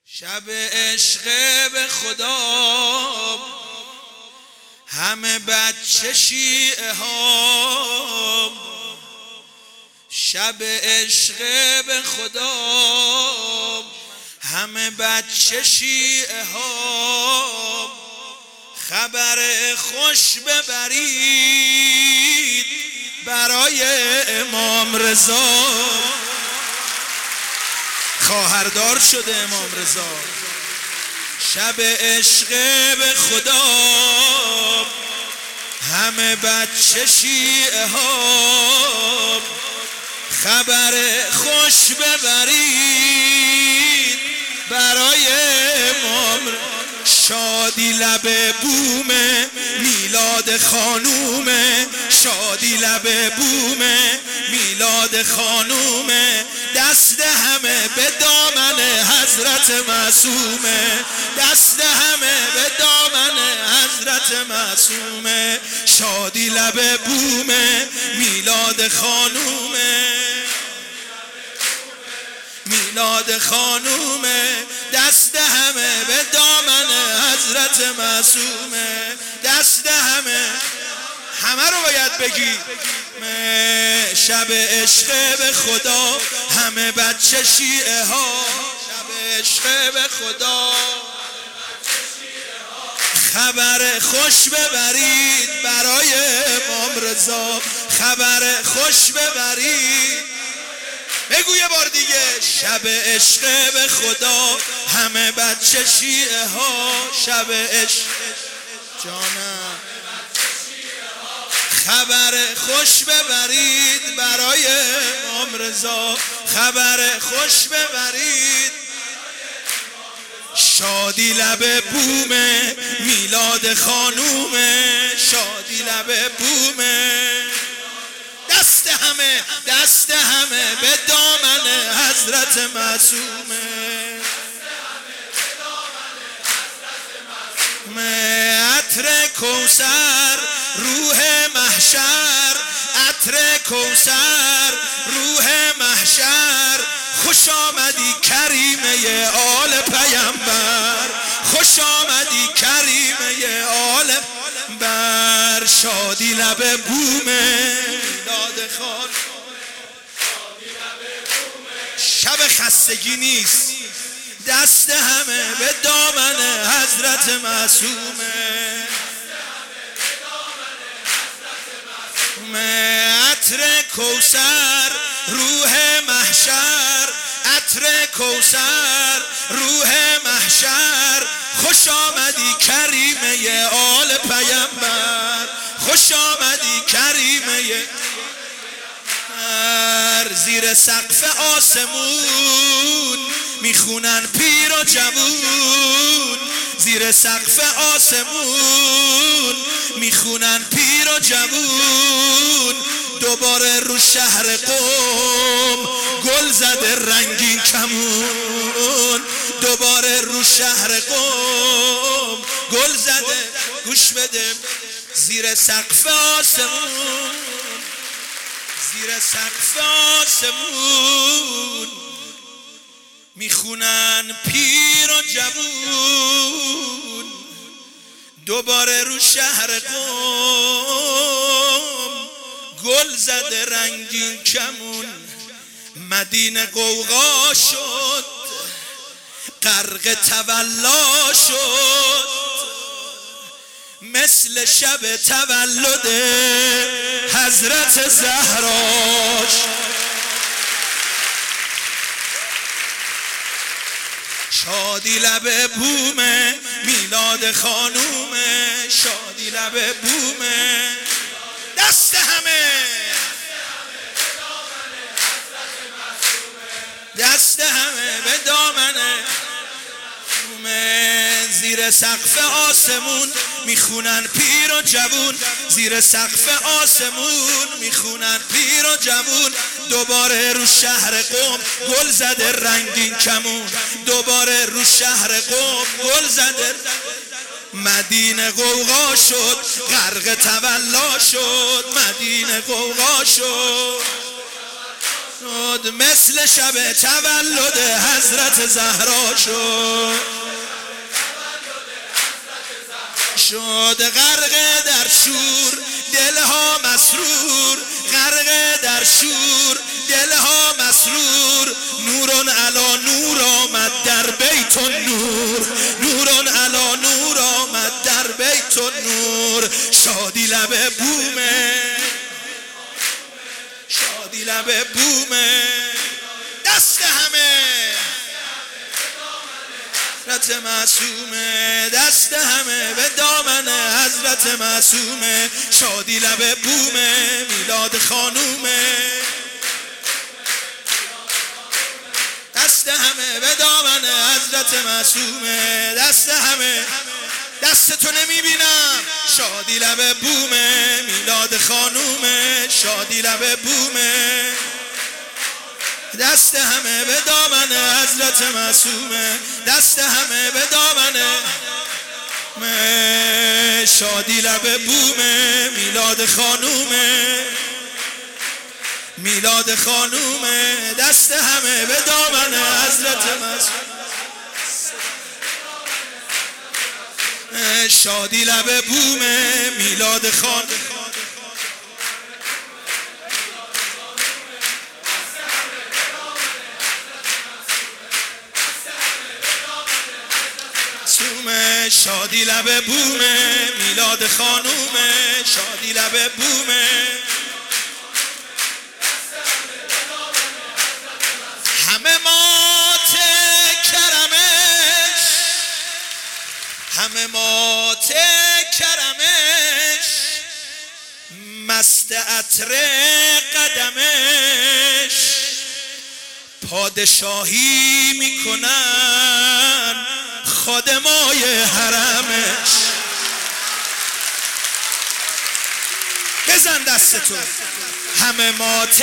شب عشق به خدا همه بچه شیعه ها، شب عشق به خدا همه بچه شیعه ها، خبر خوش ببرید برای امام رضا. خواهردار شده امام رضا. شب عشق به خدا همه بچه شیعه ها، خبر خوش ببرید برای امام. شادی لب بومه میلاد خانومه، شادی لب بومه میلاد خانومه، دست همه به دامن حضرت معصومه، دست همه به دامن حضرت معصومه. شادی لب بومه میلاد خانومه، میلاد خانومه، دست همه به دامن حضرت معصومه، دست همه رو باید بگی. شب عشق به خدا همه بچه شیعه ها، شب عشق به خدا خبر خوش ببرید برای امام رضا، خبر خوش ببرید. بگو یه بار دیگه. شب عشق به خدا همه بچه شیعه ها، شب عشق جانم خبر خوش ببرید برای امام رضا، خبر خوش ببرید. شادی لب بومه میلاد خانومه، شادی لب بومه، دست همه به دامن حضرت معصومه. عطر کوثر روح محشر، عطر کوثر روح محشر، خوش آمدی کریمه آل پیامبر، خوش آمدی کریمه آل بر. شادی لب بومه میلاد خان، شب خستگی نیست، دست همه به دامن حضرت معصومه. عطر کوثر روح محشر، عطر کوثر روح محشر، خوش آمدی کریمه آل پیامبر، خوش آمدی کریمه. زیر سقف آسمون میخونن پیر و جوون، زیر سقف آسمون میخونن پیر و جوون، دوباره رو شهر قم گل زده رنگین کمون، دوباره رو شهر قم گل زده. گوش بده. زیر سقف آسمون، زیر سقف آسمون میخونن پیر و جوون، دوباره رو شهر قم گل زده رنگین کمون. مدینه غوغا شد غرق تولا شد، مثل شب تولد حضرت زهراش. شادی لب بومه میلاد خانومه، شادی لب بومه، دست همه، دست همه به دامنه. زیر سقف آسمون میخونن پیر و جوون، زیر سقف آسمون میخونن پیر و جوون، دوباره رو شهر قم گل زده رنگین کمون، دوباره رو شهر قم گل زده. مدینه غوغا شد غرق تولا شد، مدینه غوغا شد مثل شب تولد حضرت زهرا شد. شده غرق در شور دلها مسرور، غرق در شور دلها مسرور. نورون علا نور آمد در بیت النور، نورون علا نور آمد در بیت النور. شادی لب بومه، شادی لب بومه، دست همه حضرت معصومه، دست همه به دامن حضرت معصومه. شادی لب بومه، میلاد خانومه، دست همه به دامن حضرت معصومه. دست همه، دستتو نمیبینم. شادی لب بومه، میلاد خانومه، شادی لب بومه، دست همه به دامن حضرت معصومه، دست همه به دامن. شادی لب بومه، میلاد خانومه، میلاد خانومه، دست همه به دامن حضرت معصومه. شادی لب بومه، میلاد خانومه، شادی لب بومه، میلاد خانومه، شادی لب بومه. همه مات کرمش، همه مات کرمش، مست عطر قدمش. پادشاهی میکنن خادمای حرمش. بزن دستتو. همه مات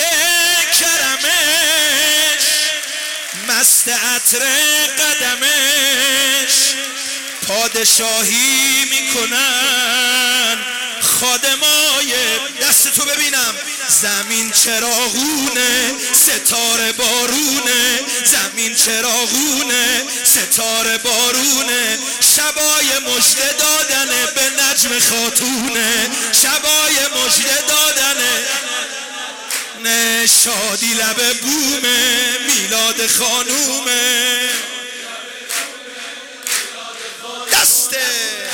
کرمش، مست عطر قدمش. پادشاهی میکنن خادمای. دستتو ببینم. زمین چراغونه، ستاره بارونه، زمین چراغونه، ستاره بارونه. شبای مژده دادنه به نجم خاتونه، شبای مژده دادنه. شادی لب بومه، میلاد خانومه، دسته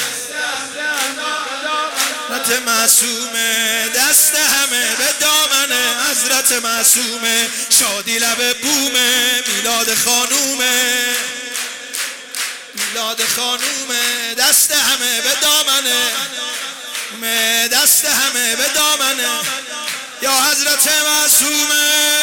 حضرت معصومه، دست همه به دامن حضرت معصومه. شادی لب بومه، میلاد خانومه، میلاد خانومه، دست همه به دامنه، دست همه به دامنه. یا حضرت معصومه.